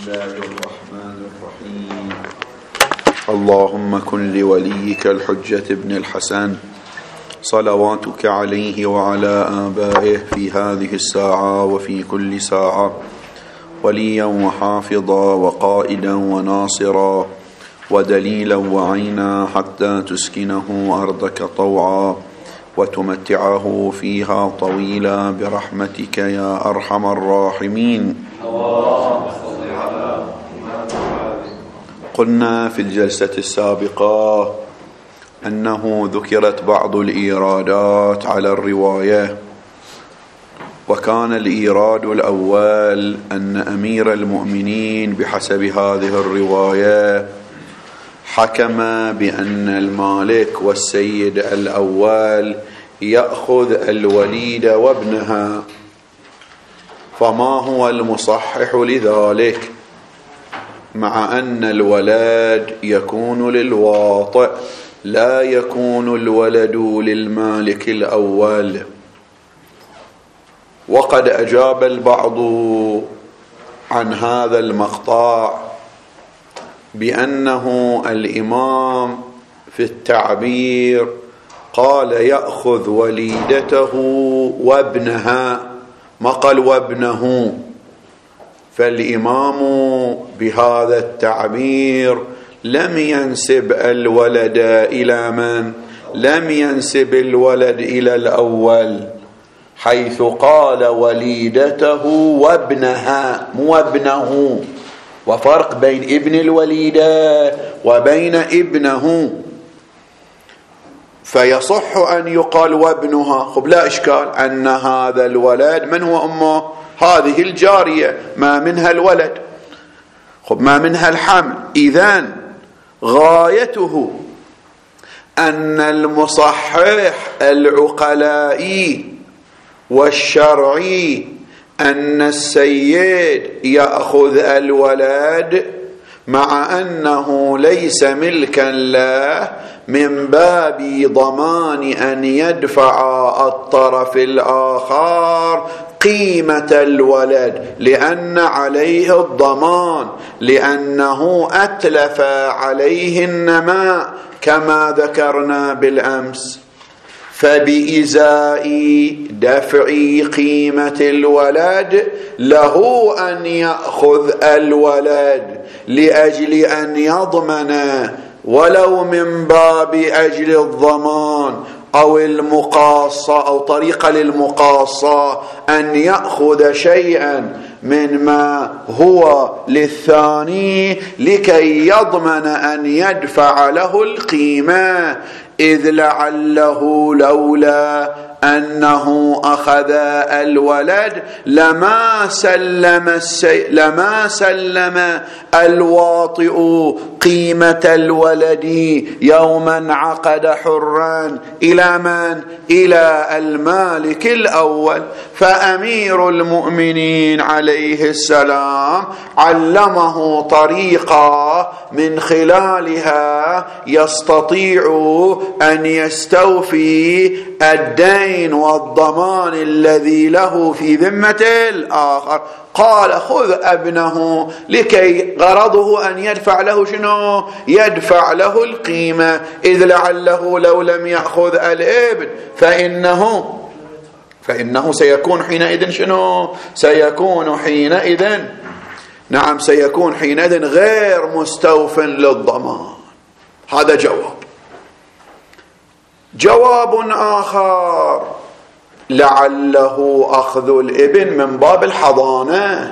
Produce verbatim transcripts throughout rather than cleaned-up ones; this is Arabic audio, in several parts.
الله الرحمن الرحيم. اللهم كن لوليك الحجة ابن الحسن صلواتك عليه وعلى آبائه في هذه الساعة وفي كل ساعة وليا وحافظا وقائدا وناصرا ودليلا وعينا حتى تسكنه أرضك طوعا وتمتعه فيها طويلا برحمتك يا أرحم الراحمين. قلنا في الجلسة السابقة أنه ذكرت بعض الإيرادات على الرواية، وكان الإيراد الأول أن أمير المؤمنين بحسب هذه الرواية حكم بأن المالك والسيد الأول يأخذ الوليد وابنها، فما هو المصحح لذلك؟ مع أن الولد يكون للواطئ لا يكون الولد للمالك الأول. وقد أجاب البعض عن هذا المقطع بأنه الإمام في التعبير قال يأخذ وليدته وابنها، ما قال وابنه، فالإمام بهذا التعبير لم ينسب الولد إلى من؟ لم ينسب الولد إلى الأول، حيث قال وليدته وابنها مو ابنه، وفرق بين ابن الوليدة وبين ابنه، فيصح أن يقال وابنها. خب لا إشكال أن هذا الولد من هو أمه؟ هذه الجارية ما منها الولد، خب ما منها الحمل. إذن غايته أن المصحح العقلائي والشرعي أن السيد يأخذ الولد مع أنه ليس ملكا له من باب ضمان أن يدفع الطرف الآخر قيمة الولد، لأن عليه الضمان، لأنه أتلف عليه النماء كما ذكرنا بالأمس. فبإزاء دفع قيمة الولد له أن يأخذ الولد لأجل أن يضمن، ولو من باب أجل الضمان أو المقاصة أو طريقة للمقاصة، أن يأخذ شيئا مما هو للثاني لكي يضمن أن يدفع له القيمة، إذ لعله لولا أنه أخذ الولد لما سلم السي... لما سلم الواطئ قيمة الولد يوما عقد حرا إلى من؟ إلى المالك الأول. فأمير المؤمنين عليه السلام علمه طريقة من خلالها يستطيع أن يستوفي الدين والضمان الذي له في ذمة الآخر. قال خذ ابنه لكي غرضه أن يدفع له شنو؟ يدفع له القيمة، إذ لعله لو لم يأخذ الابن فإنه فإنه سيكون حينئذ شنو؟ سيكون حينئذ نعم سيكون حينئذ غير مستوف للضمان. هذا جواب. جواب آخر لعله أخذ الابن من باب الحضانة،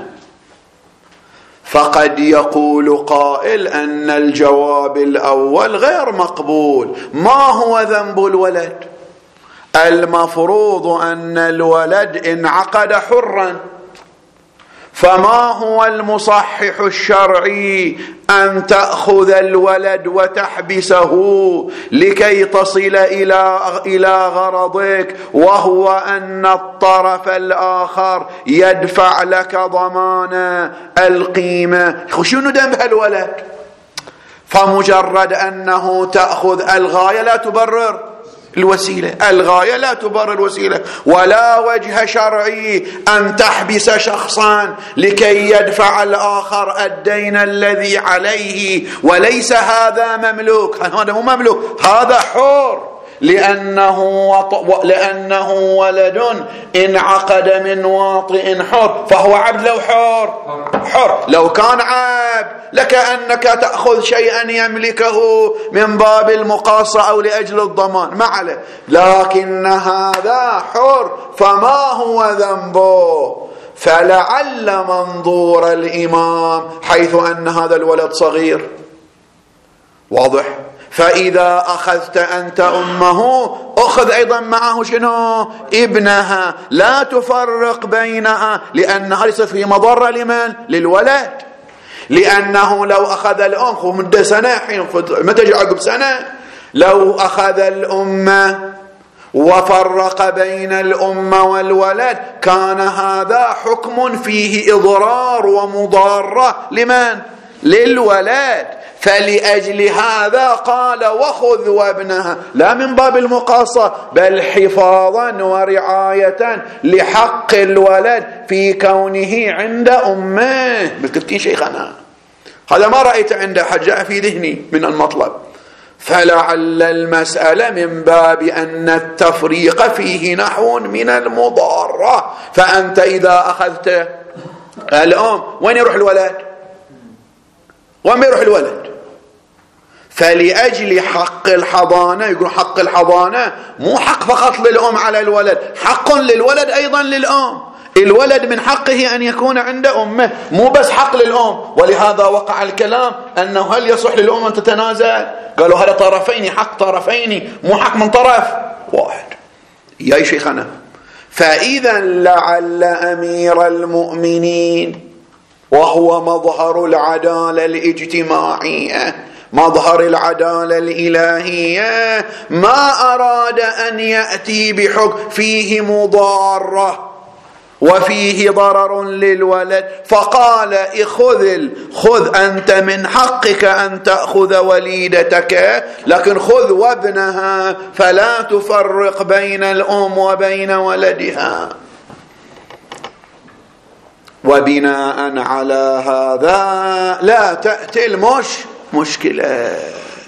فقد يقول قائل أن الجواب الأول غير مقبول. ما هو ذنب الولد؟ المفروض أن الولد انعقد حرا، فما هو المصحح الشرعي أن تأخذ الولد وتحبسه لكي تصل إلى إلى غرضك، وهو أن الطرف الآخر يدفع لك ضمان القيمة؟ شنو ذنب الولد؟ فمجرد أنه تأخذ الغاية لا تبرر الوسيلة، الغاية لا تبرر الوسيلة. ولا وجه شرعي أن تحبس شخصا لكي يدفع الآخر الدين الذي عليه، وليس هذا مملوك، هذا مو مملوك، هذا حر، لأنه, وط... لأنه ولد انعقد من واطئ حر، فهو عبد لو حر حر. لو كان عبد لكأنك تأخذ شيئا يملكه من باب المقاصة أو لأجل الضمان، ما عليه، لكن هذا حر، فما هو ذنبه؟ فلعل منظور الإمام حيث أن هذا الولد صغير، واضح؟ فإذا أخذت أنت أمه أخذ أيضا معه شنو؟ ابنها، لا تفرق بينها، لأنها ليست في مضرة لمن؟ للولد. لأنه لو أخذ الأم خو مدة سنة، حين متى جاء عقب سنة، لو أخذ الأم وفرق بين الأم والولد كان هذا حكم فيه إضرار ومضارة لمن؟ للولد. فلأجل هذا قال وخذ وابنها، لا من باب المقاصة بل حفاظا ورعاية لحق الولد في كونه عند أمه. بالتفكين شيخنا هذا ما رأيت عنده حد، جاء في ذهني من المطلب. فلعل المسألة من باب أن التفريق فيه نحو من المضارة. فأنت إذا أخذت الأم وين يروح الولد؟ وين يروح الولد؟ فلأجل حق الحضانة، يقول حق الحضانة مو حق فقط للأم على الولد، حق للولد أيضا للأم. الولد من حقه أن يكون عند أمه، مو بس حق للأم. ولهذا وقع الكلام أنه هل يصح للأم أن تتنازل؟ قالوا هذا طرفين، حق طرفين، مو حق من طرف واحد. يا شيخنا، فإذا لعل أمير المؤمنين، وهو مظهر العدالة الاجتماعية، مظهر العدالة الإلهية، ما أراد أن يأتي بحكم فيه مضارة وفيه ضرر للولد، فقال خذ خذ أنت من حقك أن تأخذ وليدتك، لكن خذ وابنها، فلا تفرق بين الأم وبين ولدها. وبناء على هذا لا تأتي المش مشكلة.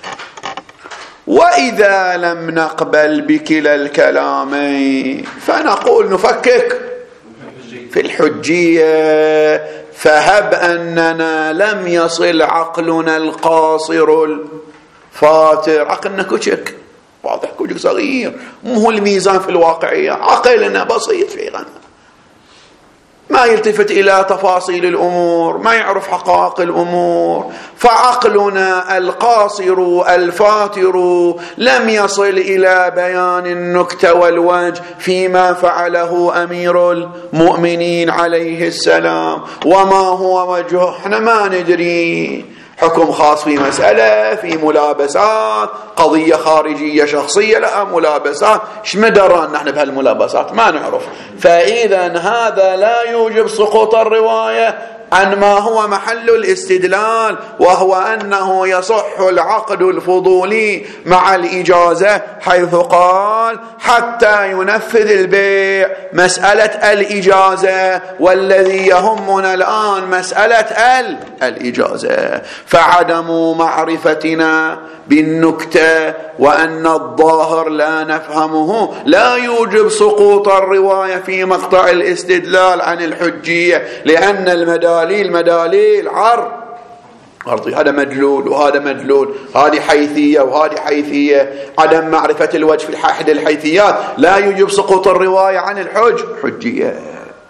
وإذا لم نقبل بكلا الكلامين فنقول نفكك في الحجية. فهب أننا لم يصل عقلنا القاصر الفاتر، عقلنا كشك، واضح، كشك صغير، مو هو الميزان في الواقعية، عقلنا بسيط في غنى، ما يلتفت إلى تفاصيل الأمور، ما يعرف حقائق الأمور. فعقلنا القاصر الفاتر لم يصل إلى بيان النكتة والوجه فيما فعله أمير المؤمنين عليه السلام. وما هو وجهه احنا ما ندري، حكم خاص في مسألة، في ملابسات، قضية خارجية شخصية، لا ملابسات، ايش مدران نحن بهالملابسات ما نعرف. فإذا هذا لا يوجب سقوط الرواية عن ما هو محل الاستدلال، وهو أنه يصح العقد الفضولي مع الإجازة، حيث قال حتى ينفذ البيع. مسألة الإجازة، والذي يهمنا الآن مسألة الإجازة. فعدم معرفتنا بالنكتة وأن الظاهر لا نفهمه لا يوجب سقوط الرواية في مقطع الاستدلال عن الحجية، لأن المداليل مداليل عرض أرضي، هذا مدلول وهذا مدلول، هذه حيثية وهذه حيثية. عدم معرفة الوجه في أحد الحيثيات لا يوجب سقوط الرواية عن الحج حجية.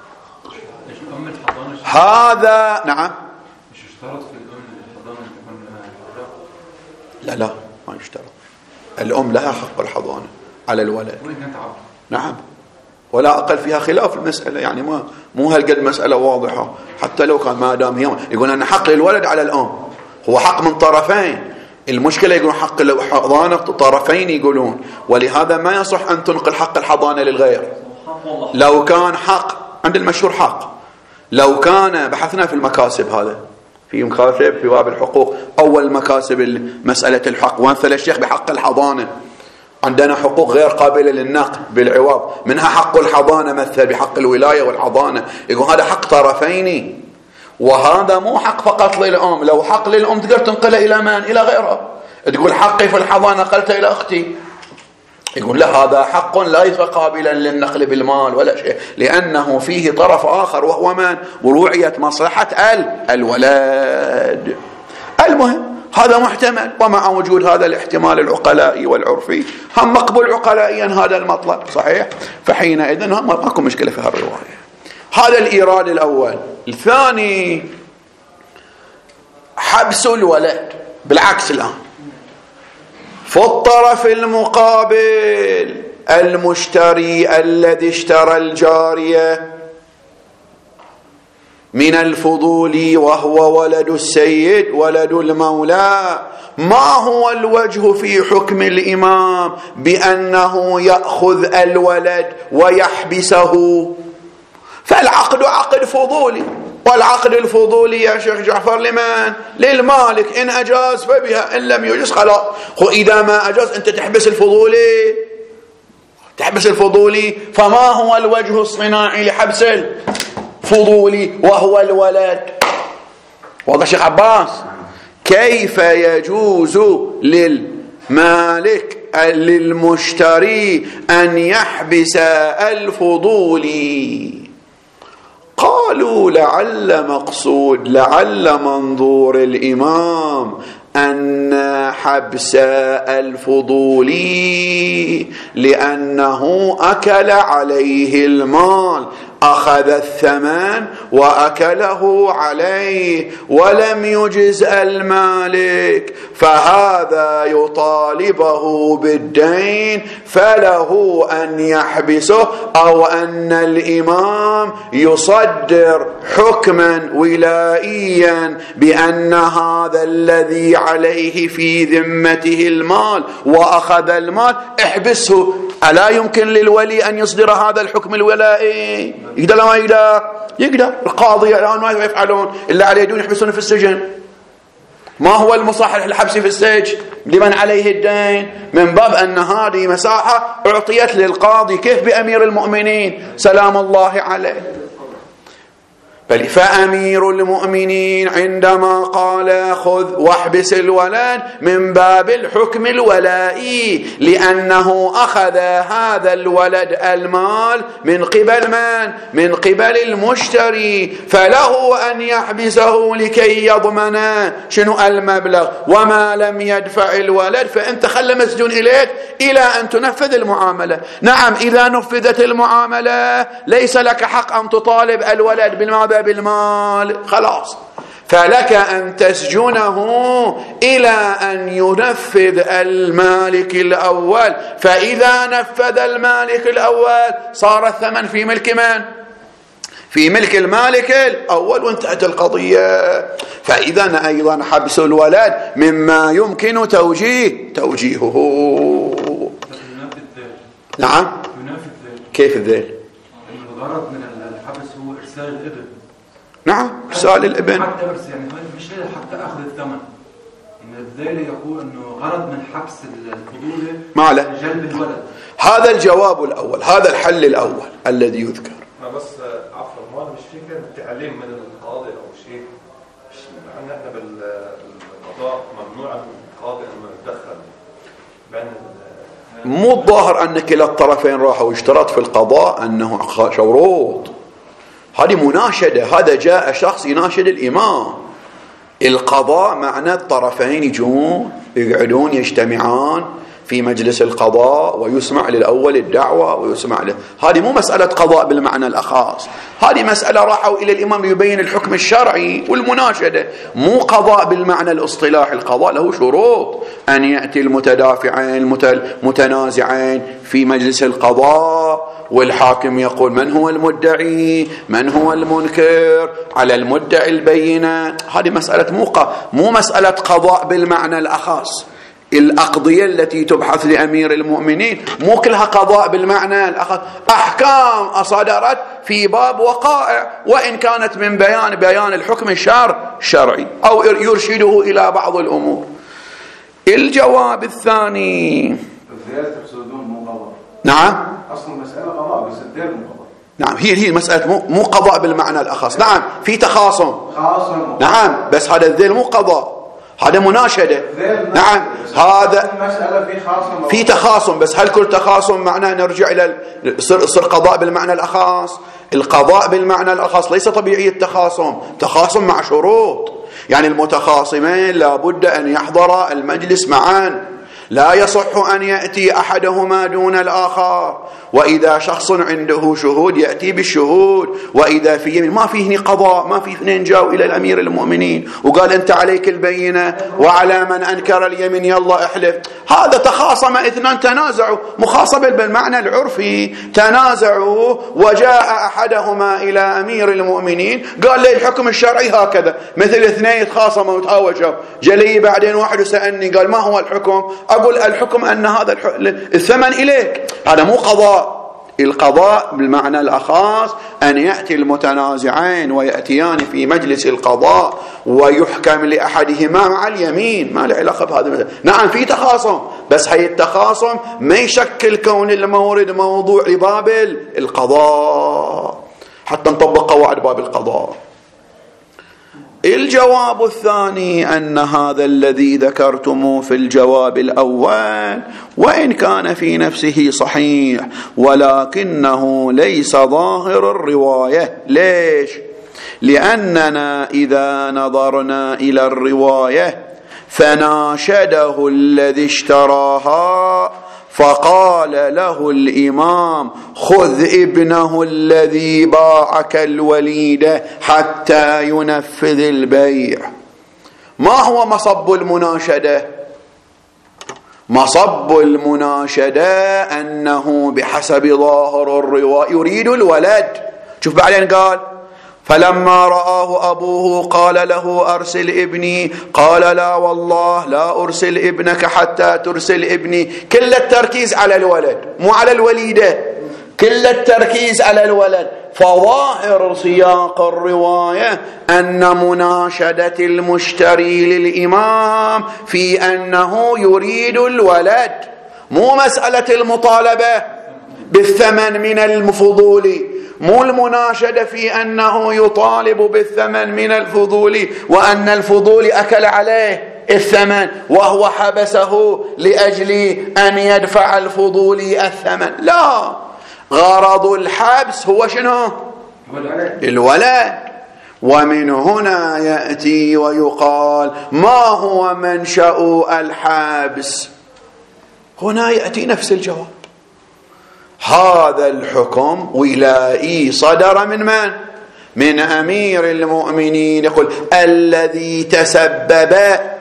هذا نعم مش يشترط في الأم الحضانة تكون لا لا ما يشترط. الأم لها حق الحضانة على الولد، نعم، ولا أقل فيها خلاف المسألة، يعني ما مو هالقد مسألة واضحة. حتى لو كان ما دام هي يقول أن حق الولد على الأم، هو حق من طرفين. المشكلة يقولون حق الحضانة طرفين يقولون، ولهذا ما يصح أن تنقل حق الحضانة للغير. لو كان حق عند المشهور حق، لو كان بحثنا في المكاسب، هذا في مكاسب في باب الحقوق، أول مكاسب مسألة الحق، وامثل الشيخ بحق الحضانة، عندنا حقوق غير قابلة للنقل بالعوض، منها حق الحضانة مثل بحق الولاية والحضانة، يقول هذا حق طرفين، وهذا مو حق فقط للأم. لو حق للأم تقدر تنقله إلى من؟ إلى غيرها. تقول حقي في الحضانة نقلته إلى أختي، يقول لا، هذا حق ليس قابلا للنقل بالمال ولا شيء، لأنه فيه طرف آخر وهو من؟ ورعية مصلحة الولد. المهم هذا محتمل، ومع وجود هذا الاحتمال العقلائي والعرفي هم مقبول عقلائيا هذا المطلب صحيح، فحينئذ هم ماكو مشكلة في هالرواية. هذا الإيراد الأول. الثاني حبس الولد بالعكس الآن في الطرف المقابل، المشتري الذي اشترى الجارية من الفضول وهو ولد السيد ولد المولى، ما هو الوجه في حكم الإمام بأنه يأخذ الولد ويحبسه؟ فالعقد عقد فضولي، والعقد الفضولي يا شيخ جعفر لمن؟ للمالك، إن أجاز فبها، إن لم يجز خلاص. إذا ما أجاز أنت تحبس الفضولي، تحبس الفضولي. فما هو الوجه الصناعي لحبس الفضولي وهو الولد؟ واضح شيخ عباس؟ كيف يجوز للمالك للمشتري أن يحبس الفضولي؟ قالوا لعل مقصود لعل منظور الإمام أن حبس الفضولي لأنه أكل عليه المال، أخذ الثمن وأكله عليه ولم يجز المالك، فهذا يطالبه بالدين، فله أن يحبسه، أو أن الإمام يصدر حكما ولائيا بأن هذا الذي عليه في ذمته المال وأخذ المال احبسه. ألا يمكن للولي أن يصدر هذا الحكم الولائي؟ يقدر لا ما يقدر؟ يقدر. القاضي الآن ما يفعلون إلا على يدون يحبسون في السجن. ما هو المصحح الحبس في السجن لمن عليه الدين؟ من باب أن هذه مساحة أعطيت للقاضي، كيف بأمير المؤمنين سلام الله عليه؟ بل فأمير المؤمنين عندما قال خذ واحبس الولد من باب الحكم الولائي، لأنه أخذ هذا الولد المال من قبل من؟ من قبل المشتري، فله أن يحبسه لكي يضمن شنو المبلغ، وما لم يدفع الولد فأنت خل مسجون إليك إلى أن تنفذ المعاملة. نعم، إذا نفذت المعاملة ليس لك حق أن تطالب الولد بالمال بالمال خلاص، فلك أن تسجنه إلى أن ينفذ المالك الأول، فإذا نفذ المالك الأول صار الثمن في ملك من؟ في ملك المالك الأول وانتهت القضية. فإذا أيضا حبس الولد مما يمكن توجيه توجيهه. نعم، كيف الذيل؟ الغرض من الحبس هو إرسال الابن. نعم، إرسال الابن حتى بس يعني مش حتى أخذ الثمن. إن الذيل يقول إنه غرض من حبس الفضولة ما له جلب الولد. هذا الجواب الأول، هذا الحل الأول الذي يذكر. ما بس عفوا، ما مش في كان تعليم من القاضي أو شيء، لأن إحنا بالقضاء ممنوع القاضي أن يتدخل بين. مو الظاهر أن كلا الطرفين راحوا اشترط في القضاء أنه شروط، هذه مناشدة، هذا جاء شخص يناشد الإمام. القضاء معنى الطرفين يجون يقعدون يجتمعان في مجلس القضاء ويسمع للأول الدعوة ويسمع له. هذه مو مسألة قضاء بالمعنى الأخاص، هذه مسألة راحوا إلى الإمام يبين الحكم الشرعي والمناشدة، مو قضاء بالمعنى الاصطلاحي. القضاء له شروط، أن يأتي المتدافعين المتنازعين في مجلس القضاء، والحاكم يقول من هو المدعي، من هو المنكر، على المدعي البينة. هذه مسألة مو مو مسألة قضاء بالمعنى الأخاص. الأقضية التي تبحث لأمير المؤمنين مو كلها قضاء بالمعنى الأخص، أحكام أصدرت في باب وقائع، وإن كانت من بيان بيان الحكم الشرع الشرعي أو يرشده إلى بعض الأمور. الجواب الثاني الذيل تقصدون مو قضاء. نعم أصل المسألة قضاء بس الذيل مو قضاء. نعم هي هي مسألة مو, مو قضاء بالمعنى الأخص. نعم في تخاصم. خاصم. نعم بس هذا الذيل مو قضاء، هذا مناشدة. نعم هذا في خاصم في تخاصم، بس هل كل تخاصم معناه نرجع إلى صر قضاء بالمعنى الأخص؟ القضاء بالمعنى الأخص ليس طبيعي التخاصم، تخاصم مع شروط، يعني المتخاصمين لابد أن يحضر المجلس معا، لا يصح أن يأتي أحدهما دون الآخر، وإذا شخص عنده شهود يأتي بالشهود، وإذا في يمين ما فيه قضاء، ما فيه اثنين جاءوا إلى الأمير المؤمنين وقال أنت عليك البينة وعلى من أنكر اليمين يلا احلف. هذا تخاصم اثنان تنازعوا، مخاصمة بالمعنى العرفي، تنازعوا وجاء أحدهما إلى أمير المؤمنين قال لي الحكم الشرعي هكذا، مثل اثنين يتخاصموا وتهاوشوا، جلي بعدين واحد وسألني قال ما هو الحكم؟ أقول الحكم أن هذا الثمن إليك، هذا مو قضاء. القضاء بالمعنى الأخص أن يأتي المتنازعين ويأتيان في مجلس القضاء ويحكم لأحدهما مع اليمين، ما له علاقة بهذا. نعم في تخاصم، بس هي التخاصم ما يشكل كون المورد موضوع لباب القضاء حتى نطبق قواعد باب القضاء. الجواب الثاني أن هذا الذي ذكرتموه في الجواب الأول وإن كان في نفسه صحيح ولكنه ليس ظاهر الرواية. ليش؟ لأننا إذا نظرنا إلى الرواية فناشده الذي اشتراها فقال له الإمام خذ ابنه الذي باعك الوليد حتى ينفذ البيع. ما هو مصب المناشدة؟ مصب المناشدة أنه بحسب ظاهر الرواية يريد الولد. شوف بعدين قال فلما رآه أبوه قال له أرسل ابني، قال لا والله لا أرسل ابنك حتى ترسل ابني. كل التركيز على الولد مو على الوليدة، كل التركيز على الولد. فظاهر سياق الرواية أن مناشدة المشتري للإمام في أنه يريد الولد، مو مسألة المطالبة بالثمن من الفضول، مو المناشدة في أنه يطالب بالثمن من الفضول وأن الفضول أكل عليه الثمن وهو حبسه لأجل أن يدفع الفضول الثمن. لا، غرض الحبس هو شنو؟ الولد. ومن هنا يأتي ويقال ما هو منشأ الحبس؟ هنا يأتي نفس الجواب. هذا الحكم ولائي صدر من من؟ من أمير المؤمنين، يقول الذي تسبب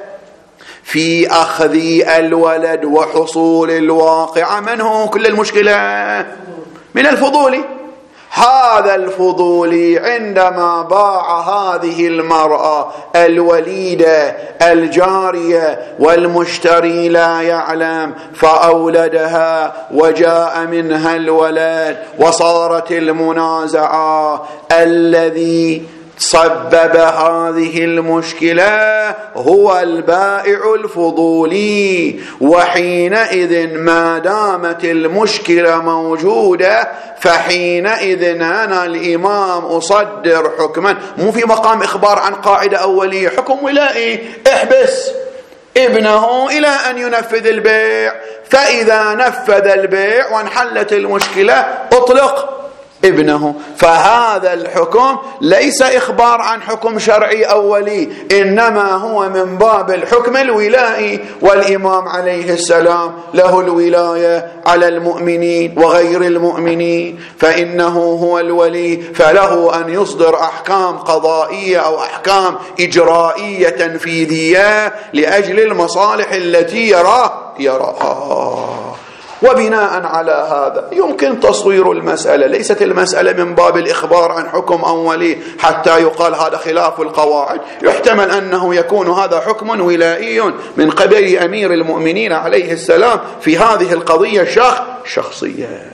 في أخذ الولد وحصول الواقع من هو؟ كل المشكلة من الفضول. هذا الفضولي عندما باع هذه المرأة الوليدة الجارية والمشتري لا يعلم فأولدها وجاء منها الولد وصارت المنازعة، الذي سبب هذه المشكلة هو البائع الفضولي. وحينئذ ما دامت المشكلة موجودة فحينئذ أنا الإمام أصدر حكما، مو في مقام إخبار عن قاعدة أولية، حكم ولائي، احبس ابنه إلى أن ينفذ البيع، فإذا نفذ البيع وانحلت المشكلة أطلق ابنه. فهذا الحكم ليس إخبار عن حكم شرعي أولي، إنما هو من باب الحكم الولائي، والإمام عليه السلام له الولاية على المؤمنين وغير المؤمنين، فإنه هو الولي، فله أن يصدر أحكام قضائية أو أحكام إجرائية تنفيذية لأجل المصالح التي يراه يراها. وبناء على هذا يمكن تصوير المسألة، ليست المسألة من باب الإخبار عن حكم أولي حتى يقال هذا خلاف القواعد، يحتمل أنه يكون هذا حكم ولائي من قبل أمير المؤمنين عليه السلام في هذه القضية شخ شخصية.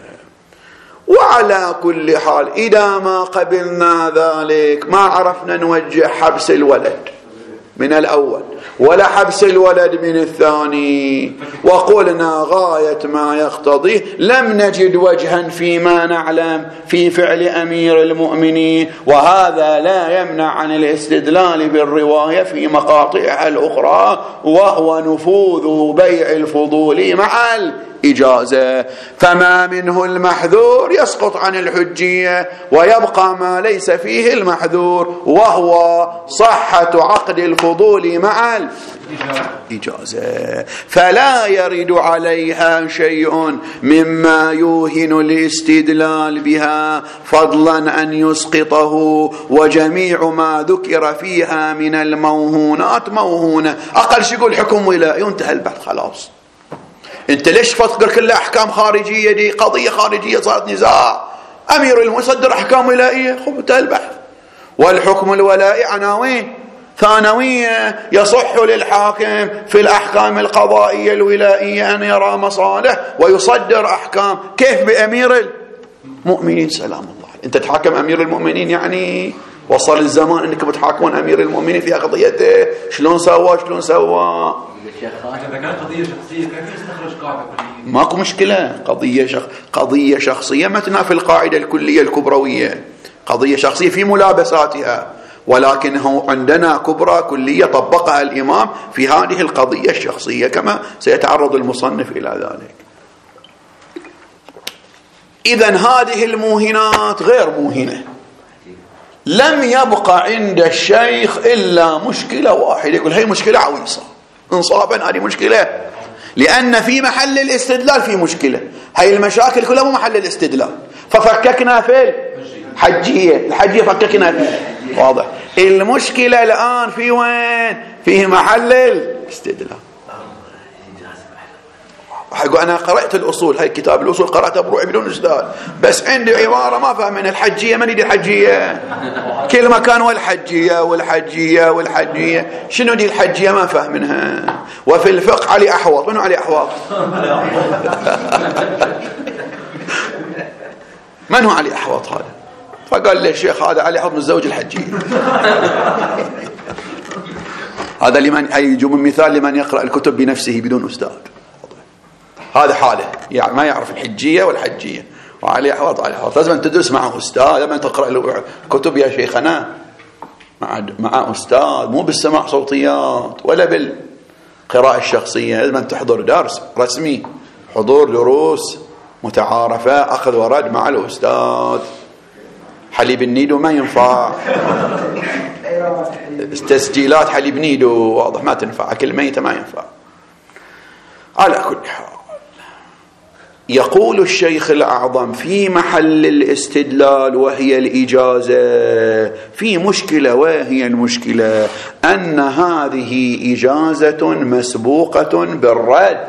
وعلى كل حال إذا ما قبلنا ذلك ما عرفنا نوجه حبس الولد، من الأول ولا حبس الولد من الثاني، وقلنا غاية ما يقتضيه لم نجد وجها فيما نعلم في فعل أمير المؤمنين، وهذا لا يمنع عن الاستدلال بالرواية في مقاطعها الأخرى، وهو نفوذ بيع الفضول مع الإجازة. فما منه المحذور يسقط عن الحجية، ويبقى ما ليس فيه المحذور، وهو صحة عقد الفضول مع الإجازة، فلا يرد عليها شيء مما يوهن الاستدلال بها فضلا أن يسقطه، وجميع ما ذكر فيها من الموهونات موهونة. أقل شيء يقول حكم ولا ينتهى البحث خلاص. انت ليش تفكر كلها احكام خارجيه؟ دي قضيه خارجيه صارت نزاع، امير المصدر احكام ولائيه، خب انتهى البحث. والحكم الولائي عناوين ثانويه، يصح للحاكم في الاحكام القضائيه الولائيه ان يرى مصالح ويصدر احكام. كيف بامير المؤمنين سلام الله؟ انت تحاكم امير المؤمنين، يعني وصل الزمان انك بتحاكمون امير المؤمنين في قضيته، شلون سوى شلون سوى. إذا كانت قضية شخصية كيف يستخرج قاعدة كلية؟ ماكو مشكلة. قضية شخ... قضية شخصية ما تنافي القاعدة الكلية الكبروية، قضية شخصية في ملابساتها، ولكنه عندنا كبرى كلية طبقها الإمام في هذه القضية الشخصية، كما سيتعرض المصنف إلى ذلك. إذن هذه الموهنات غير موهنة. لم يبقى عند الشيخ إلا مشكلة واحدة، يقول هي مشكلة عويصة انصافا، هذه مشكلة، لأن في محل الاستدلال في مشكلة. هاي المشاكل كلها مو محل الاستدلال، ففككنا في الحجية، الحجية فككنا فيه، واضح. المشكلة الآن في وين؟ في محل الاستدلال. أنا قرأت الأصول، هاي كتاب الأصول قرأته بروحي بدون إجدال، بس عندي عبارة ما فهم من الحجية. من يدي الحجية؟ كل مكان والحجية والحجية والحجية، شنو دي الحجية؟ ما فهم منها. وفي الفقه علي أحوط. منو علي أحوط؟ من هو علي أحوط هذا؟ فقال لي الشيخ هذا علي أحوط متزوج الحجية. هذا لمن يجو من مثال لمن يقرأ الكتب بنفسه بدون أستاذ. هذا حاله يعني ما يعرف الحجية والحجية، وعليه أحوط عليه أحوط. لازم تدرس معه أستاذ، لما تقرأ الكتب يا شيخنا مع مع أستاذ، مو بالسماع صوتيات ولا بالقراءة الشخصية. لازم تحضر درس رسمي، حضور دروس متعارفة، أخذ ورد مع الأستاذ. حليب النيدو ما ينفع، تسجيلات حليب نيدو واضح ما تنفع، أكل ميتة ما ينفع. على كل حال، يقول الشيخ الأعظم في محل الاستدلال وهي الإجازة في مشكلة، وهي المشكلة أن هذه إجازة مسبوقة بالرد،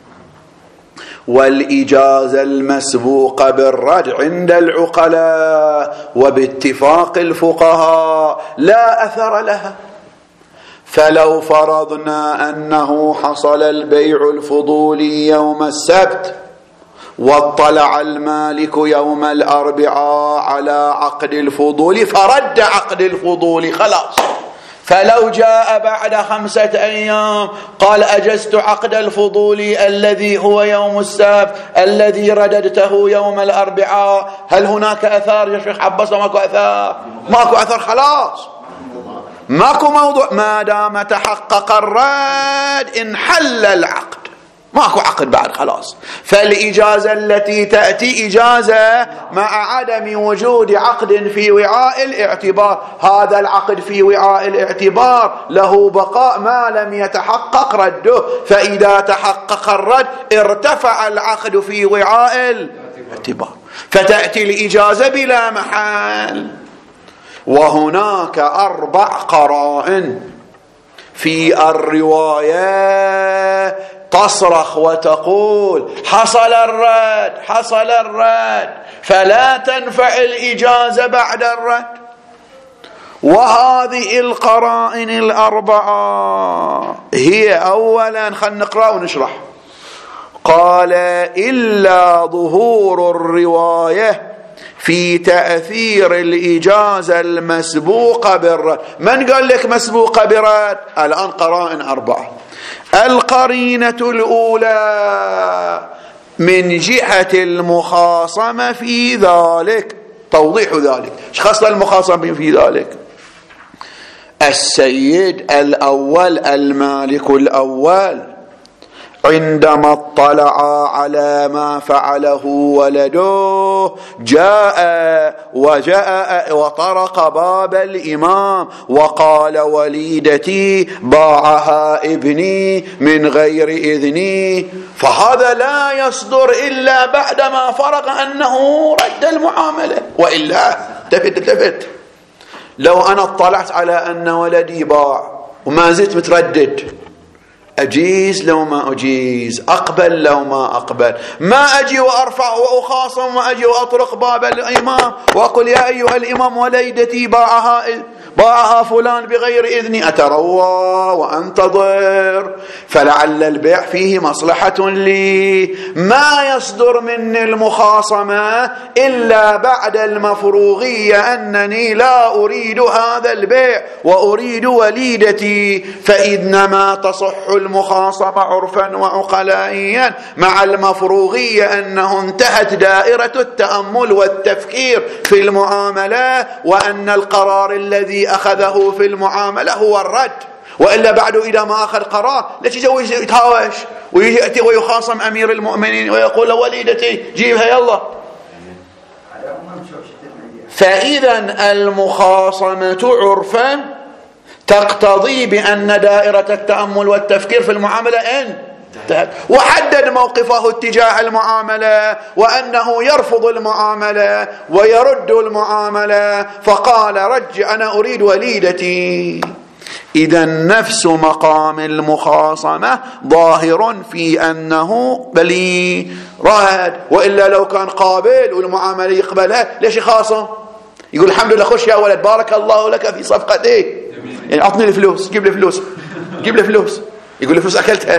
والإجازة المسبوقة بالرد عند العقلاء وباتفاق الفقهاء لا أثر لها. فلو فرضنا أنه حصل البيع الفضولي يوم السبت، واطلع المالك يوم الأربعاء على عقد الفضول فرد عقد الفضول خلاص، فلو جاء بعد خمسة أيام قال أجزت عقد الفضول الذي هو يوم السبت الذي رددته يوم الأربعاء، هل هناك أثار يا شيخ عباس؟ ماكو أثار، ماكو أثر خلاص، ماكو موضوع. ما دام تحقق الرد انحل العقد، ماكو عقد بعد خلاص. فالإجازة التي تأتي إجازة مع عدم وجود عقد في وعاء الاعتبار، هذا العقد في وعاء الاعتبار له بقاء ما لم يتحقق رده، فإذا تحقق الرد ارتفع العقد في وعاء الاعتبار، فتأتي الإجازة بلا محل. وهناك أربع قرائن في الرواية تصرخ وتقول حصل الرد حصل الرد، فلا تنفع الإجازة بعد الرد. وهذه القرائن الأربعة هي أولا، خلينا نقرأ ونشرح. قال إلا ظهور الرواية في تأثير الإجازة المسبوقة بالرد. من قال لك مسبوقة برد؟ الآن قرائن أربعة. القرينة الأولى من جهة المخاصمة في ذلك، توضيح ذلك. ايش خاص المخاصمة في ذلك؟ السيد الأول المالك الأول عندما اطلع على ما فعله ولده جاء وجاء وطرق باب الإمام وقال وليدتي باعها ابني من غير إذني، فهذا لا يصدر إلا بعدما فرغ أنه رد المعاملة. وإلا التفت التفت لو أنا اطلعت على أن ولدي باع وما زلت متردد، أجيز لو ما أجيز، أقبل لو ما أقبل، ما أجي وأرفع وأخاصم وأجي وأطرق باب الإمام وأقول يا أيها الإمام وليدتي باعها باعها فلان بغير إذني، أتروى وأنتظر، فلعل البيع فيه مصلحة لي. ما يصدر مني المخاصمة إلا بعد المفروغية أنني لا أريد هذا البيع وأريد وليدتي، فإنما تصح المخاصمة عرفا وعقلائيا مع المفروغية أنه انتهت دائرة التأمل والتفكير في المعاملة، وأن القرار الذي أخذه في المعاملة هو الرد. وإلا بعد إذا ما أخذ قرار ليش يسوي يتهاوش ويأتي ويخاصم أمير المؤمنين ويقول وليدتي جيبها يلا. فإذا المخاصمة عرفا تقتضي بأن دائرة التأمل والتفكير في المعاملة انتهت، وحدد موقفه اتجاه المعاملة وأنه يرفض المعاملة ويرد المعاملة، فقال رجع أنا أريد وليدتي. إذا نفس مقام المخاصمة ظاهر في أنه بلي راد، وإلا لو كان قابل والمعاملة يقبلها ليش يخاصم؟ يقول الحمد لله خش يا ولد بارك الله لك في صفقتي، يعني أعطني الفلوس، جيب لي فلوس، جيب لي فلوس. يقول لي فلوس أكلتها.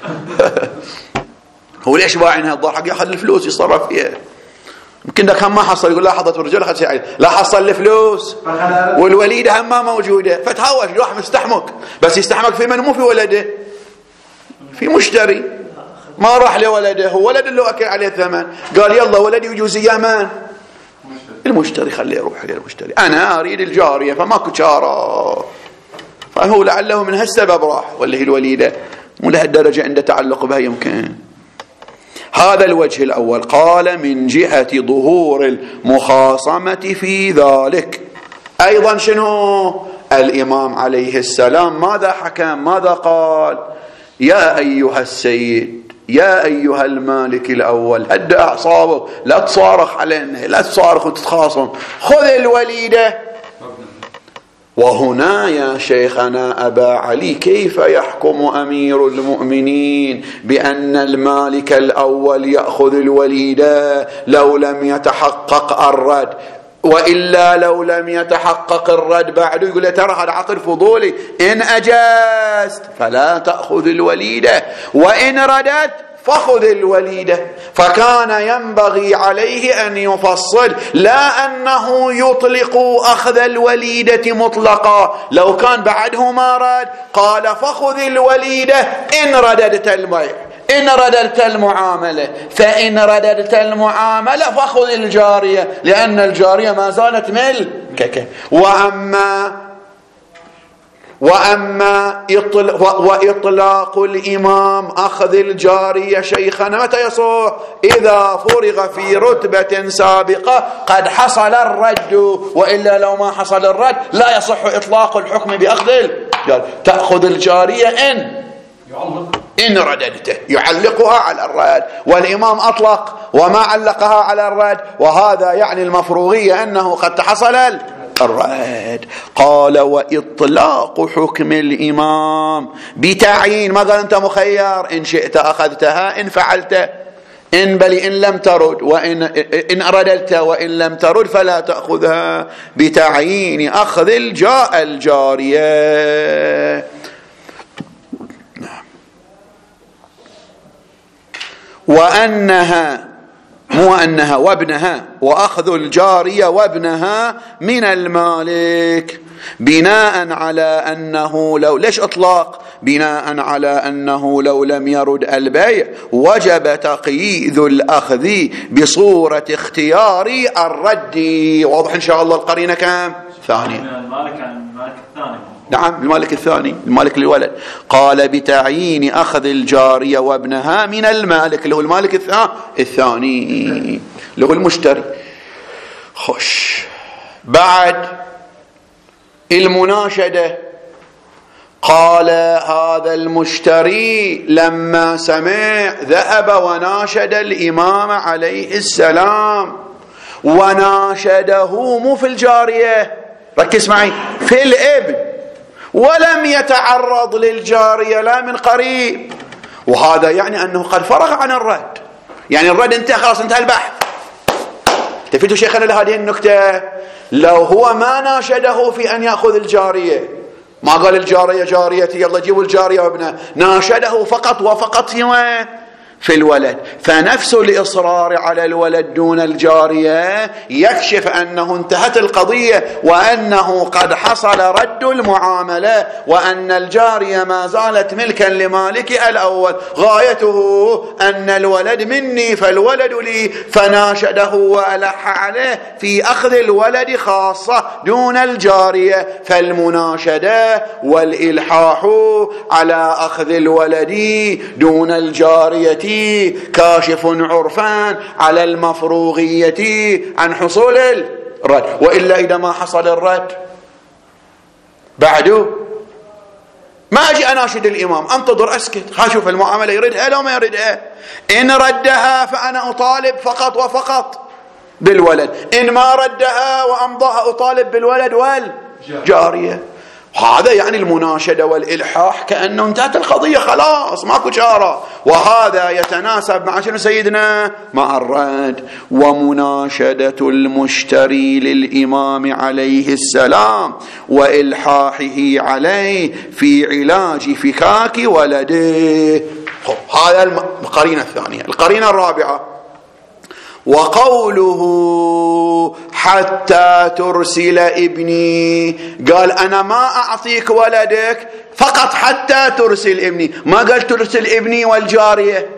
هو ليش باعنها الظاهر حق ياخذ الفلوس يتصرف فيها. يمكن ذاك هم ما حصل، يقول لا حضرت الرجال اخذ شيء، لا حصل الفلوس والوليده هم ما موجوده، فتهاوش راح مستحمك، بس يستحمك في من؟ مو في ولده، في مشتري ما راح لولده، هو ولد اللي اكل عليه الثمن، قال يلا ولدي يجوز اياه من؟ المشتري، خليه يروح للمشتري، انا اريد الجاريه فماكو شاره، فهو لعله من هالسبب راح، ولا هي الوليده مو لهالدرجه عنده تعلق بها يمكن. هذا الوجه الأول. قال من جهة ظهور المخاصمة في ذلك. أيضا شنو الإمام عليه السلام ماذا حكم؟ ماذا قال؟ يا أيها السيد، يا أيها المالك الأول، هد أعصابك، لا تصارخ علينا، لا تصارخ وتتخاصم، خذ الوليدة. وهنا يا شيخنا أبا علي كيف يحكم أمير المؤمنين بأن المالك الأول يأخذ الوليدة لو لم يتحقق الرد؟ وإلا لو لم يتحقق الرد بعد يقول ترى هذا عقد فضولي، إن أجازت فلا تأخذ الوليدة وإن ردت فخذ الوليدة. فكان ينبغي عليه أن يفصل، لا أنه يطلق أخذ الوليدة مطلقا، لو كان بعده ما رد قال فخذ الوليدة إن رددت البيع، إن رددت المعاملة، فإن رددت المعاملة فخذ الجارية، لأن الجارية ما زالت ملكك. وأما وأما وإطلاق الإمام أخذ الجارية شيخنا متى يصح؟ إذا فرغ في رتبة سابقة قد حصل الرد، وإلا لو ما حصل الرد لا يصح إطلاق الحكم بأخذ الجارية. تأخذ الجارية إن إن رددته، يعلقها على الرد، والإمام أطلق وما علقها على الرد، وهذا يعني المفروغية أنه قد تحصل الرد. قال وإطلاق حكم الإمام بتعيين، ما قال أنت مخير، إن شئت أخذتها إن فعلت، إن بل إن لم ترد، وإن إن رددت وإن لم ترد فلا تأخذها، بتعيين أخذ الجاء الجارية. وأنها مو أنها وابنها، وأخذ الجارية وابنها من المالك بناء على أنه لو، ليش إطلاق؟ بناء على أنه لو لم يرد البيع وجب تقييد الأخذ بصورة اختيار الرد. واضح إن شاء الله القرينة كم؟ ثانية. المالك عن المالك الثاني. نعم المالك الثاني، المالك للولد. قال بتعيين أخذ الجارية وابنها من المالك اللي هو المالك الثاني اللي هو المشتري. خش بعد المناشدة. قال هذا المشتري لما سمع ذهب وناشد الإمام عليه السلام، وناشده مو في الجارية، ركز معي، في الابن، ولم يتعرض للجارية لا من قريب. وهذا يعني أنه قد فرغ عن الرد، يعني الرد انتهى، خلاص انتهى البحث. تفيدوا شيخنا لهذه النكتة؟ لو هو ما ناشده في أن يأخذ الجارية، ما قال الجارية جاريتي يلا جيبوا الجارية وابنها، ناشده فقط وفقط في في الولد، فنفس الإصرار على الولد دون الجارية يكشف أنه انتهت القضية، وأنه قد حصل رد المعاملة، وأن الجارية ما زالت ملكا لمالكها الأول. غايته أن الولد مني فالولد لي، فناشده وألح عليه في أخذ الولد خاصة دون الجارية. فالمناشدة والإلحاح على أخذ الولد دون الجارية كاشف عرفان على المفروغية عن حصول الرد. وإلا إذا ما حصل الرد بعده ما أجي أناشد الإمام، أنتظر أسكت، هشوف المعاملة يردها لو ما يردها. إن ردها فأنا أطالب فقط وفقط بالولد، إن ما ردها وأمضاها أطالب بالولد والجارية. هذا يعني المناشدة والإلحاح كأنه انتهت القضية خلاص ماكو شارة. وهذا يتناسب مع شنو سيدنا؟ مع الرد. ومناشدة المشتري للإمام عليه السلام وإلحاحه عليه في علاج فكاك ولده. هذا القرينة الثانية. القرينة الرابعة وقوله حتى ترسل ابني، قال أنا ما أعطيك ولدك فقط حتى ترسل ابني، ما قال ترسل ابني والجارية.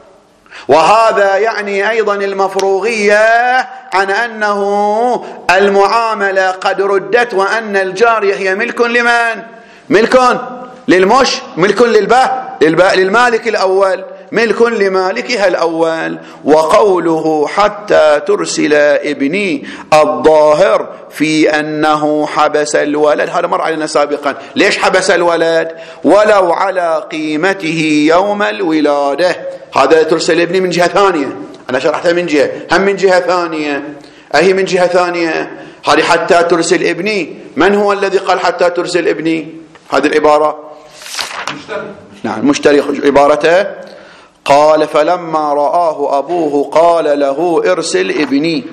وهذا يعني أيضا المفروغية عن أنه المعاملة قد ردت، وأن الجارية هي ملك لمن؟ ملك للمش، ملك للبه للمالك الأول، ملك لمالكها الأول. وقوله حتى ترسل ابني الظاهر في أنه حبس الولد، هذا مر علينا سابقا. ليش حبس الولد؟ ولو على قيمته يوم الولادة. هذا ترسل ابني من جهة ثانية، أنا شرحتها من جهة، هم من جهة ثانية، أهي من جهة ثانية. هذه حتى ترسل ابني، من هو الذي قال حتى ترسل ابني؟ هذه العبارة مشتري. نعم مشتري عبارته. قال فلما رآه أبوه قال له ارسل ابني،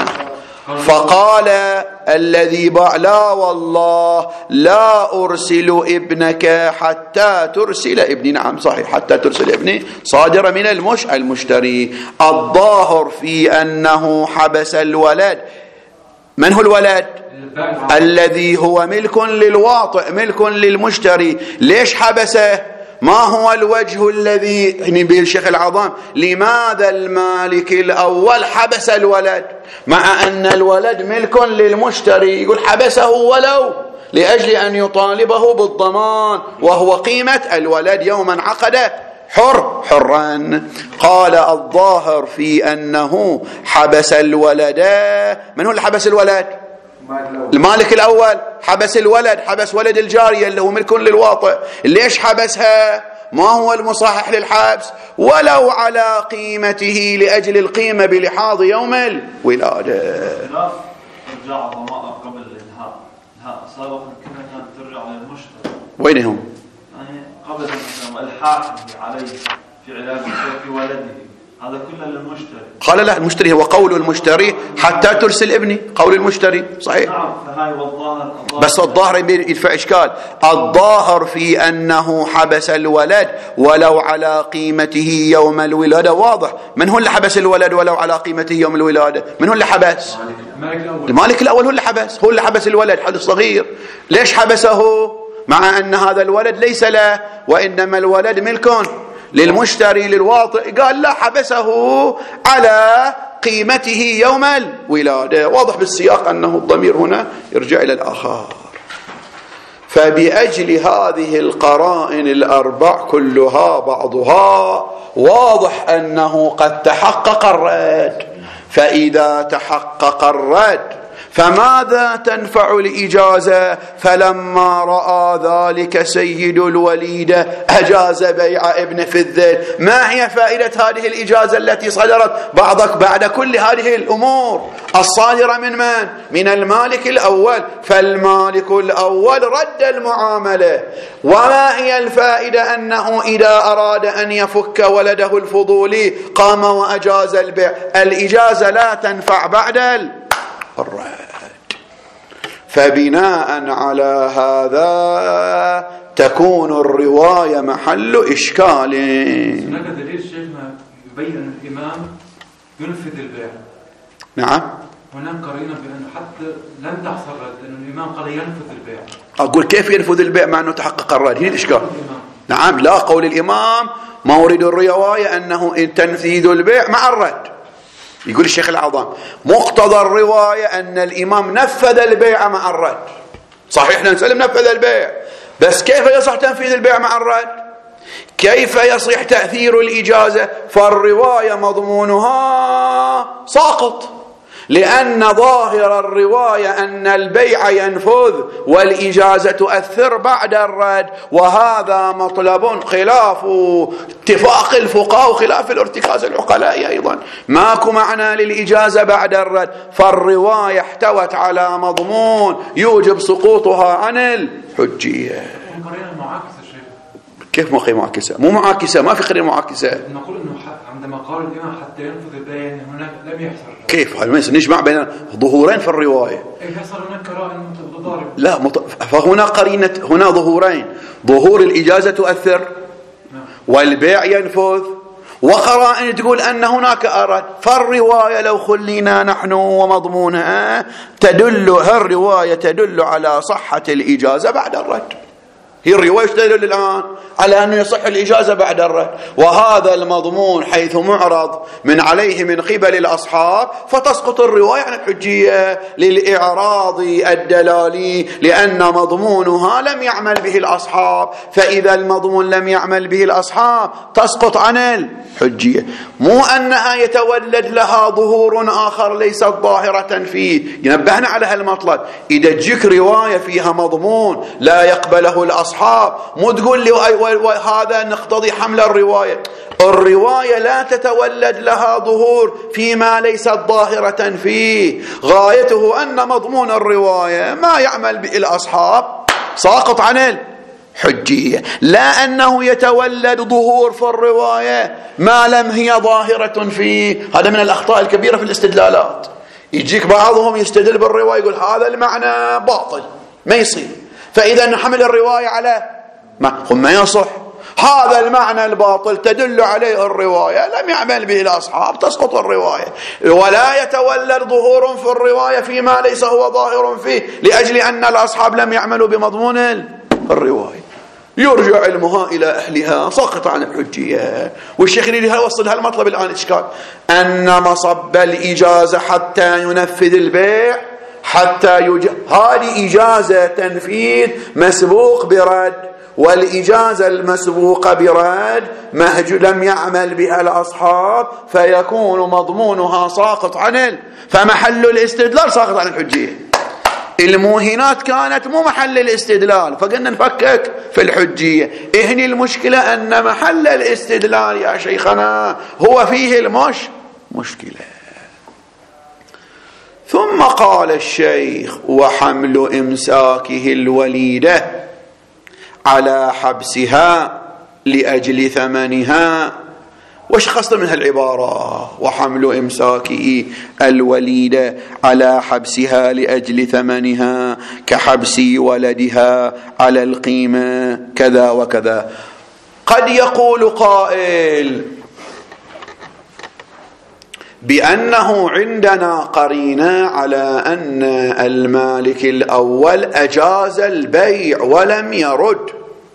فقال الذي باع لا والله لا أرسل ابنك حتى ترسل ابني. نعم صحيح، حتى ترسل ابني صادرة من المش المشتري. الظاهر في أنه حبس الولد. من هو الولد؟ الذي هو ملك للواطئ، ملك للمشتري. ليش حبسه؟ ما هو الوجه الذي به الشيخ العظام لماذا المالك الأول حبس الولد مع أن الولد ملك للمشتري؟ يقول حبسه ولو لأجل أن يطالبه بالضمان، وهو قيمة الولد يوما عقد حر حرا. قال الظاهر في أنه حبس الولد. من هو اللي حبس الولد؟ المالك الأول حبس الولد، حبس ولد الجارية اللي هو ملك للواطئ. ليش حبسها؟ ما هو المصحح للحبس؟ ولو على قيمته لأجل القيمة بلحاظ يوم الولادة. ترجع ضماء قبل الانهاء، انهاء سابقا كنا كانت ترجع للمشتري. وين هم؟ يعني قبل مثلا الحاح عليه في علاج في ولده، هذا كله للمشتري. قال لا، المشتري هو قول المشتري حتى ترسل ابني، قول المشتري صحيح. نعم، فهاي والظاهر بس الظاهر يدفع إشكال. الظاهر في أنه حبس الولد ولو على قيمته يوم الولادة واضح. من هو اللي حبس الولد ولو على قيمته يوم الولادة؟ من هو اللي حبس؟ المالك الأول هو اللي حبس، هو اللي حبس الولد حد صغير. ليش حبسه مع أن هذا الولد ليس له وإنما الولد ملك للمشتري للواطئ؟ قال لا، حبسه على قيمته يوم الولادة. واضح بالسياق أنه الضمير هنا يرجع إلى الآخر. فبأجل هذه القرائن الأربع كلها بعضها واضح أنه قد تحقق الرد. فإذا تحقق الرد فماذا تنفع الإجازة؟ فلما رأى ذلك سيد الوليدة أجاز بيع ابن في الذيل. ما هي فائدة هذه الإجازة التي صدرت بعضك بعد كل هذه الأمور الصادرة من من؟ من المالك الأول. فالمالك الأول رد المعاملة. وما هي الفائدة؟ أنه إذا أراد أن يفك ولده الفضولي قام وأجاز البيع. الإجازة لا تنفع بعد الرد. فبناء على هذا تكون الرواية محل إشكال. هناك دليل شيخنا يبين أن الإمام ينفذ البيع. نعم، هناك قرينة بأن حتى لن تحصل رد، لأن الإمام قال ينفذ البيع. أقول كيف ينفذ البيع مع أنه تحقق الرد؟ هنا الإشكال. نعم، لا، قول الإمام مورد الرواية أنه إن تنفيذ البيع مع الرد. يقول الشيخ العظام مقتضى الرواية أن الإمام نفذ البيع مع الرد. صحيح نسلم نفذ البيع، بس كيف يصح تنفيذ البيع مع الرد؟ كيف يصح تأثير الإجازة؟ فالرواية مضمونها ساقط، لأن ظاهر الرواية أن البيع ينفذ والإجازة تؤثر بعد الرد، وهذا مطلب خلاف اتفاق الفقهاء وخلاف الارتكاز العقلاء أيضا. ماكو معنى للإجازة بعد الرد، فالرواية احتوت على مضمون يوجب سقوطها عن الحجية. كيف ما قيمة معاكسة؟ مو معاكسة، ما في قرينة معاكسة. نقول انه عندما قال الإمام حتى ينفذ البيع هناك لم يحصل. كيف هذا؟ نجمع بين ظهورين في الرواية. اي يحصل هناك قرائن متضاربة. لا مت... فهنا قرينة، هنا ظهورين، ظهور الإجازة تؤثر والبيع ينفذ، وقرائن تقول أن هناك أرد. فالرواية لو خلينا نحن ومضمونها تدل، الرواية تدل على صحة الإجازة بعد الرد. هي الرواية تدل الآن على أنه يصح الإجازة بعد الرد، وهذا المضمون حيث معرض من عليه من قبل الأصحاب فتسقط الرواية عن الحجية للإعراض الدلالي، لأن مضمونها لم يعمل به الأصحاب. فإذا المضمون لم يعمل به الأصحاب تسقط عن الحجية. مو أنها يتولد لها ظهور آخر ليست ظاهرة فيه. ينبهنا على هالمطلب. إذا تجيك رواية فيها مضمون لا يقبله الأصحاب، مو تقول لي وهذا نقتضي حمل الرواية. الرواية لا تتولد لها ظهور فيما ليست ظاهرة فيه، غايته أن مضمون الرواية ما يعمل به الأصحاب ساقط عن الحجية، لا أنه يتولد ظهور في الرواية ما لم هي ظاهرة فيه. هذا من الأخطاء الكبيرة في الاستدلالات. يجيك بعضهم يستدل بالرواية يقول هذا المعنى باطل ما يصير، فإذا نحمل الرواية على ما ما يصح. هذا المعنى الباطل تدل عليه الرواية لم يعمل به الأصحاب تسقط الرواية. ولا يتولد ظهور في الرواية فيما ليس هو ظاهر فيه لأجل أن الأصحاب لم يعملوا بمضمون الرواية. يرجع علمها إلى أهلها ساقط عن الحجية. والشيخ اللي وصل هالمطلب الآن إشكال أن مصب الإجازة حتى ينفذ البيع حتى يج... هذه إجازة تنفيذ مسبوق برد، والإجازة المسبوقة برد مهج لم يعمل بها الأصحاب فيكون مضمونها ساقط عن ال... فمحل الاستدلال ساقط عن الحجية. الموهنات كانت مو محل الاستدلال فقلنا نفكك في الحجية. إهني المشكلة أن محل الاستدلال يا شيخنا هو فيه المش مشكلة. ثم قال الشيخ وحمل إمساكه الوليدة على حبسها لأجل ثمنها وش قصد من هالعبارة؟ وحمل إمساكه الوليدة على حبسها لأجل ثمنها كحبس ولدها على القيمة كذا وكذا. قد يقول قائل بأنه عندنا قرينة على أن المالك الأول أجاز البيع ولم يرد،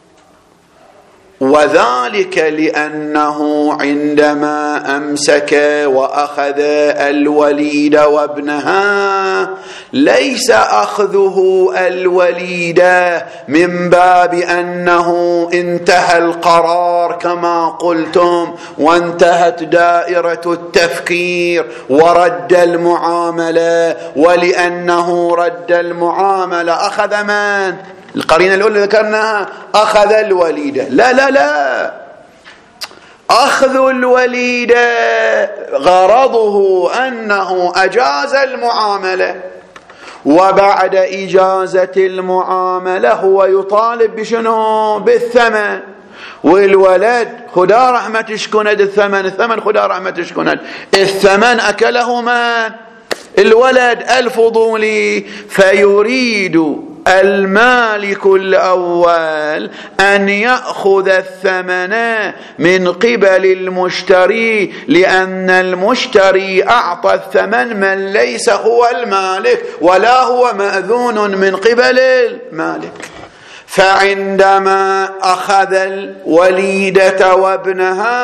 وذلك لأنه عندما أمسك وأخذ الوليد وابنها ليس أخذه الوليد من باب أنه انتهى القرار كما قلتم وانتهت دائرة التفكير ورد المعاملة، ولأنه رد المعاملة أخذ من؟ القرينة الأولى ذكرناها أخذ الوليدة. لا لا لا، أخذ الوليدة غرضه أنه أجاز المعاملة، وبعد إجازة المعاملة هو يطالب بشنو؟ بالثمن. والولد خدا رحمة شكند الثمن، الثمن خدا رحمة شكند، الثمن أكله من؟ الولد الفضولي. فيريد المالك الأول أن يأخذ الثمن من قبل المشتري، لأن المشتري أعطى الثمن من ليس هو المالك ولا هو مأذون من قبل المالك. فعندما أخذ الوليدة وابنها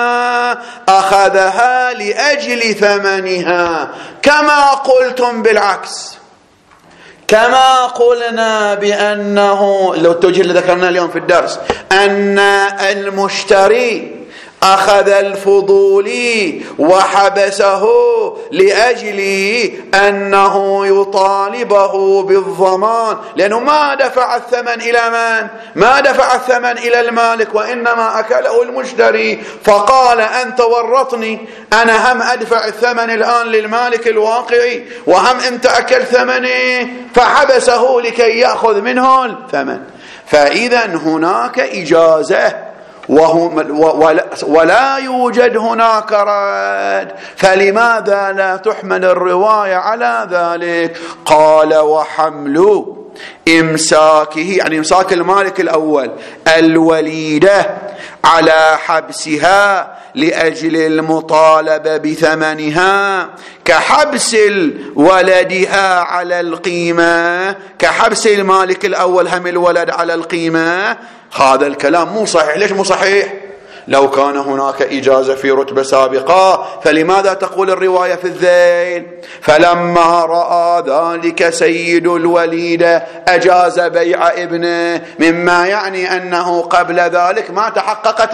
أخذها لأجل ثمنها، كما قلتم بالعكس، كما قلنا بأنه لو التوجيه اللي ذكرنا اليوم في الدرس أن المشتري أخذ الفضولي وحبسه لأجل أنه يطالبه بالضمان، لأنه ما دفع الثمن إلى من؟ ما دفع الثمن إلى المالك، وإنما أكله المشتري، فقال أنت ورطني، أنا هم أدفع الثمن الآن للمالك الواقعي وهم أنت أكل ثمني، فحبسه لكي يأخذ منه الثمن. فإذا هناك إجازة ولا, ولا يوجد هناك رد، فلماذا لا تحمل الرواية على ذلك؟ قال وحمل إمساكه، يعني إمساك المالك الأول الوليدة على حبسها لأجل المطالبة بثمنها كحبس ولدها على القيمة، كحبس المالك الأول هم الولد على القيمة. هذا الكلام مو صحيح. ليش مو صحيح؟ لو كان هناك إجازة في رتبة سابقة فلماذا تقول الرواية في الذيل؟ فلما رأى ذلك سيد الوليدة أجاز بيع ابنه، مما يعني أنه قبل ذلك ما تحققت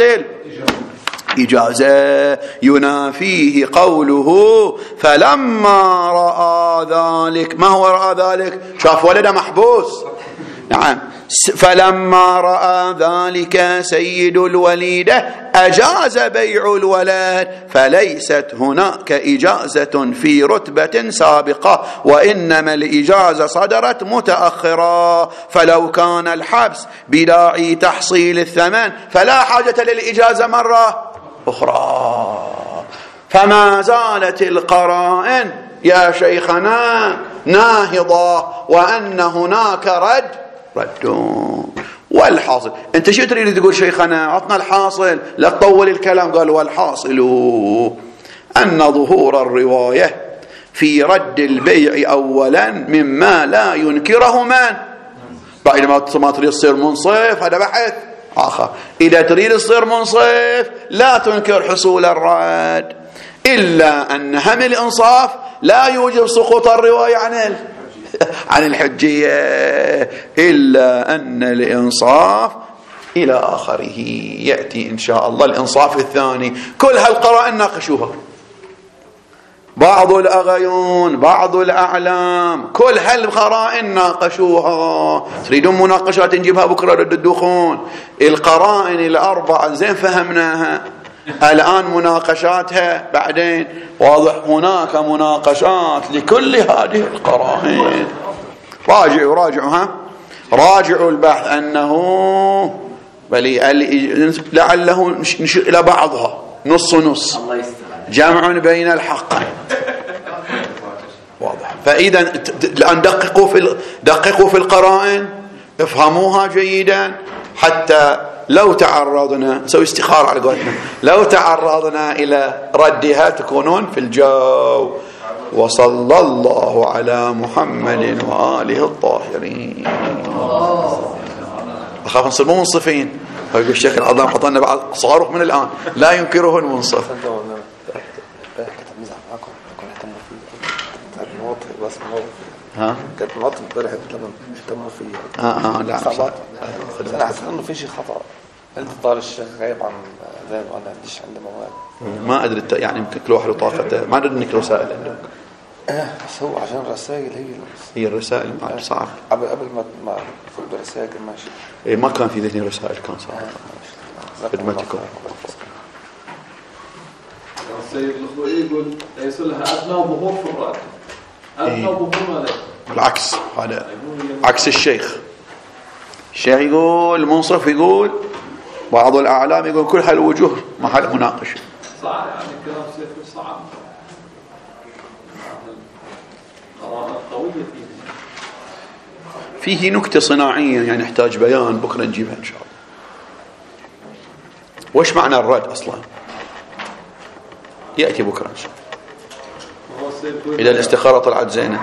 إجازة. ينافيه قوله فلما رأى ذلك. ما هو رأى ذلك؟ شاف ولده محبوس. نعم. فلما رأى ذلك سيد الوليدة أجاز بيع الولد، فليست هناك إجازة في رتبة سابقة، وإنما الإجازة صدرت متأخرة. فلو كان الحبس بداعي تحصيل الثمن فلا حاجة للإجازة مرة أخرى. فما زالت القرائن يا شيخنا ناهضة، وأن هناك رد ردون. والحاصل انت شو تريد تقول شيخنا؟ عطنا الحاصل، لا تطول الكلام. قال والحاصل أن ظهور الرواية في رد البيع أولا مما لا ينكره من؟ بعد ما تريد تصير منصف هذا بحث آخر. إذا تريد تصير منصف لا تنكر حصول الرد، إلا أن هم الإنصاف لا يوجب سقوط الرواية عن عن الحجية، إلا أن الإنصاف إلى آخره يأتي إن شاء الله. الإنصاف الثاني كل هالقرائن ناقشوها، بعض الأغيون بعض الأعلام كل هالقرائن ناقشوها. تريدون مناقشات نجيبها بكرة ضد الدخون. القرائن الأربعة زين فهمناها، الآن مناقشاتها بعدين واضح. هناك مناقشات لكل هذه القرائن. راجعوا راجعوا ها راجعوا البحث أنه بل لعله نشير إلى بعضها نص ونص، جمع بين الحقين. واضح. فإذا الآن دققوا في دققوا في القرائن، افهموها جيدا، حتى لو تعرضنا نسوي استخارة على قولتنا، لو تعرضنا إلى ردها تكونون في الجو. وصلى الله على محمد وآله الطاهرين. أخاف نصير مو منصفين. فيقول الشيخ العظام حطنا بعض صاروخ من الآن لا ينكره المنصف. ها كانت مناطق امبارح اهتموا فيها. اه اه لا انا حاسس انه في شيء خطا. انت طال الشيخ غايب عن ذهن وانا عنديش عندي مواد. ما ادري يعني يمكن كل واحد وطاقته. ما ادري انك رسائل عندك. اه بس هو عشان الرسائل هي هي الرسائل ما صعب. قبل قبل ما ما تفوت الرسائل كان ماشي. اي ما كان في ذهني رسائل، كان صعب. خدمتكم. السيد الخوئي يقول ليس لها أدنى ظهور في الرأي. أدنى ظهور ماذا؟ بالعكس، هذا عكس الشيخ. الشيخ يقول، المنصف يقول، بعض الأعلام يقول كل هالوجوه محل مناقشة. صعب يعني كلام سيف صعب. قرارات قوية فيه. فيه نكتة صناعية يعني يحتاج بيان، بكرة نجيبها إن شاء الله. وش معنى الرد أصلا؟ يأتي بكرة إن شاء الله. إذا الاستخارة طلعت زينة.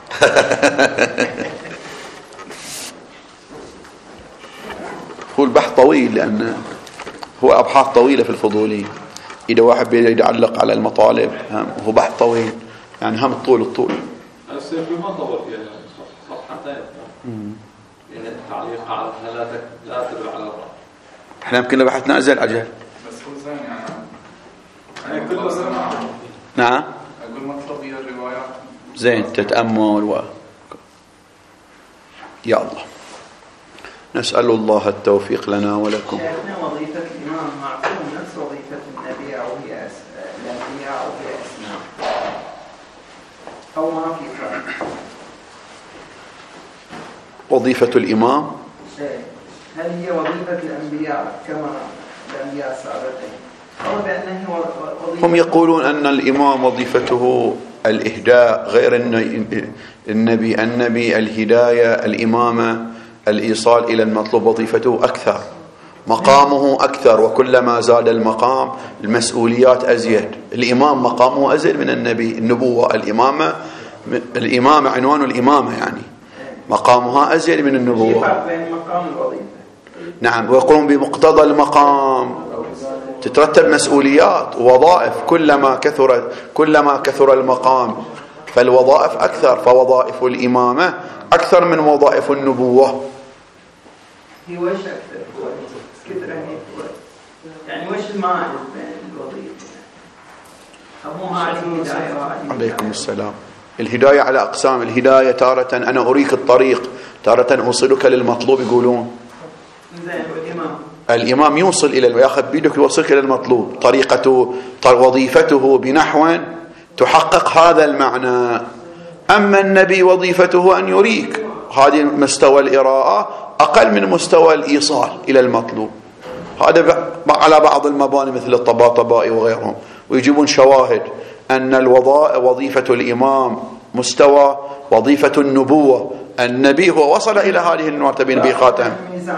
هو البحث طويل، لأن هو أبحاث طويلة في الفضولية. إذا واحد يعلق على المطالب هو بحث طويل، يعني هم الطول الطول. السيف ما طول فيها صفحتين. يعني التعليق على لا لا تدل على الرأي. احنا يمكن لو بحثنا أزل أجل. بس هو زين يعني. كل سنة. نعم. أقول مطلب هي الروايات. زين تتأمل و. يا الله. نسأل الله التوفيق لنا ولكم. شيخنا وظيفة الإمام معقول نفس وظيفة النبي أو هي الأنبياء أو هي أسماء أو ما في فرق؟ وظيفة الإمام هل هي وظيفة الأنبياء كما الأنبياء السابقين أو بأنه وظيفة؟ هم يقولون أن الإمام وظيفته الإهداء، غير النبي النبي الهداية، الإمامة الإيصال إلى المطلوب، وظيفته أكثر، مقامه أكثر، وكلما زاد المقام المسؤوليات أزيد. الإمام مقامه أزيد من النبي. النبوة الإمامة الإمامة عنوان الإمامة يعني مقامها أزيد من النبوة. نعم. ويقوم بمقتضى المقام تترتب مسؤوليات ووظائف. كلما كثرت كلما كثر المقام فالوظائف أكثر، فوظائف الإمامة أكثر من وظائف النبوة. هي وش أكثر كثر يعني وش المعنى بين الوظيفة؟ عليكم السلام. الهداية على أقسام. الهداية تارة أنا أريك الطريق، تارة أوصلك للمطلوب يقولون. الإمام يوصل إلى ياخذ بيدك يوصلك إلى المطلوب. طريقته وظيفته بنحو تحقق هذا المعنى. أما النبي وظيفته أن يريك. هذه مستوى الإراءة أقل من مستوى الإيصال إلى المطلوب. هذا على بعض المباني مثل الطباطبائي وغيرهم، ويجيبون شواهد أن الوظائف وظيفة الإمام مستوى وظيفة النبوة. النبي هو وصل إلى هذه المرتبة بخاتم.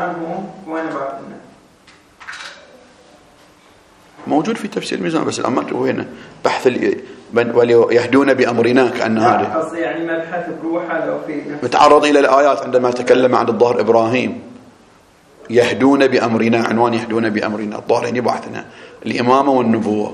موجود في تفسير الميزان، بس الأمر وين بحث يهدون بأمرنا كأن هذا يعني مبحث بروحه لو في متعرض إلى الآيات عندما تكلم عن الظهر إبراهيم. يهدون بأمرنا، عنوان يهدون بأمرنا. الظهر يعني بحثنا الإمامة والنبوة.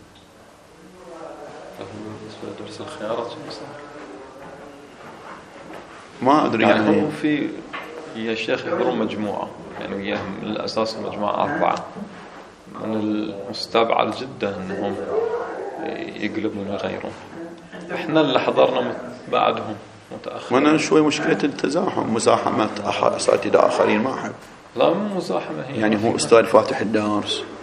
ما أدري يعني, يعني هو في يا شيخ يقولون مجموعة يعني وياهم من الأساس مجموعة أربعة، من المستبعد جدا أنهم يقلبون ويغيرون. إحنا اللي حضرنا بعدهم متأخر. وانا شوي مشكلة التزاحم، مزاحمة أساتذة آخرين ما أحب. لا مو مزاحمة هي يعني هو أستاذ فاتح الدارس